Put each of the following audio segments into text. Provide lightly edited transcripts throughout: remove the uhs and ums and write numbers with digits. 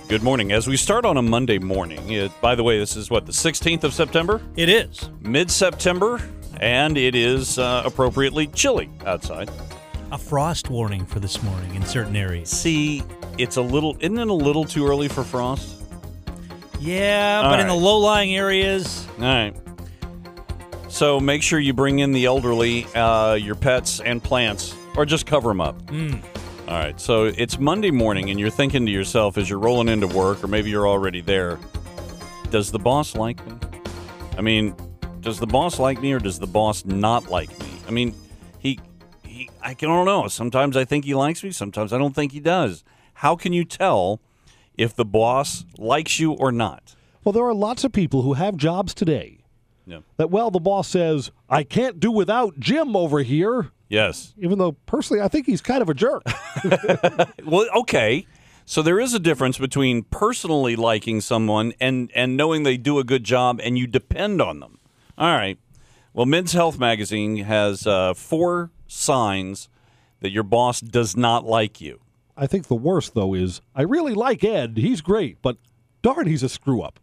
Good morning. As we start on a Monday morning, by the way, this is what, the 16th of September? It is. Mid-September, and it is appropriately chilly outside. A frost warning for this morning in certain areas. See, isn't it a little too early for frost? Yeah, but in the low-lying areas. All right. So make sure you bring in the elderly, your pets, and plants, or just cover them up. All right, so it's Monday morning, and you're thinking to yourself as you're rolling into work, or maybe you're already there, does the boss like me? I mean, does the boss like me, or does the boss not like me? I mean, I don't know. Sometimes I think he likes me, sometimes I don't think he does. How can you tell if the boss likes you or not? Well, there are lots of people who have jobs today that, the boss says, I can't do without Jim over here. Yes. Even though, personally, I think he's kind of a jerk. Well, okay. So there is a difference between personally liking someone and knowing they do a good job and you depend on them. All right. Well, Men's Health magazine has 4 signs that your boss does not like you. I think the worst, though, is I really like Ed. He's great, but darn, he's a screw-up.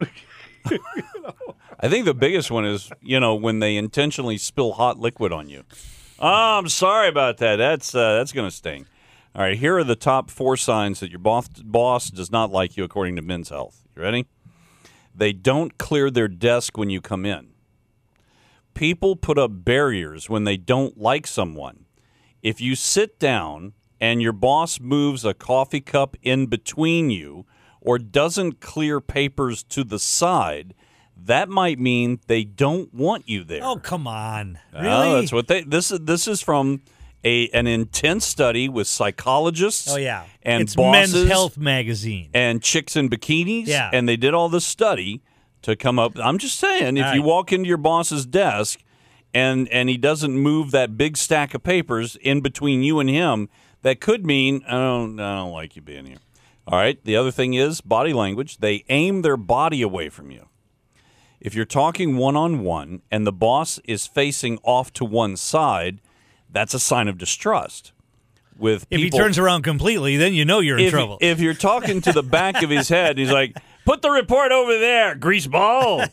I think the biggest one is, when they intentionally spill hot liquid on you. Oh, I'm sorry about that. That's going to sting. All right, here are the top 4 signs that your boss does not like you according to Men's Health. You ready? They don't clear their desk when you come in. People put up barriers when they don't like someone. If you sit down and your boss moves a coffee cup in between you or doesn't clear papers to the side, that might mean they don't want you there. Oh, come on. Really? Oh, that's what this is from an intense study with psychologists. Oh, yeah. And it's bosses. Men's Health magazine. And chicks in bikinis. Yeah. And they did all this study to come up. I'm just saying, if you walk into your boss's desk and he doesn't move that big stack of papers in between you and him, that could mean, I don't like you being here. All right. The other thing is body language. They aim their body away from you. If you're talking one-on-one and the boss is facing off to one side, that's a sign of distrust. If he turns around completely, then you know you're in trouble. If you're talking to the back of his head, he's like, put the report over there, greaseball.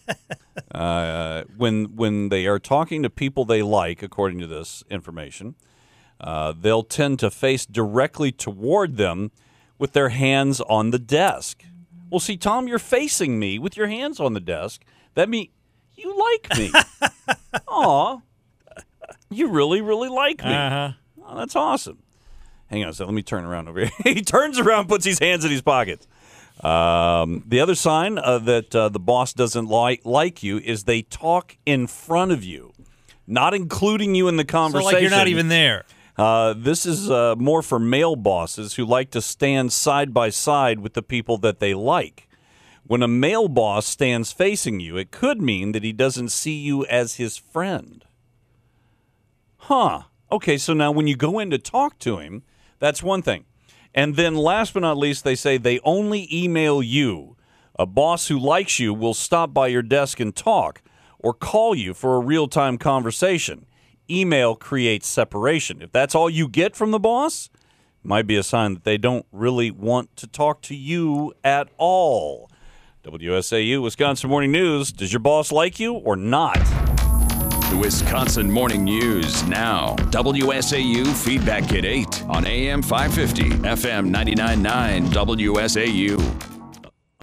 When they are talking to people they like, according to this information, they'll tend to face directly toward them with their hands on the desk. Well, see, Tom, you're facing me with your hands on the desk. That means you like me. Aw, you really, really like me. Uh-huh. Oh, that's awesome. Hang on a second. Let me turn around over here. He turns around, puts his hands in his pockets. The other sign that the boss doesn't like you is they talk in front of you, not including you in the conversation. So like you're not even there. This is more for male bosses who like to stand side by side with the people that they like. When a male boss stands facing you, it could mean that he doesn't see you as his friend. Huh. Okay, so now when you go in to talk to him, that's one thing. And then last but not least, they say they only email you. A boss who likes you will stop by your desk and talk or call you for a real-time conversation. Email creates separation. If that's all you get from the boss, it might be a sign that they don't really want to talk to you at all. WSAU, Wisconsin Morning News. Does your boss like you or not? The Wisconsin Morning News now. WSAU Feedback at 8 on AM 550, FM 99.9 WSAU.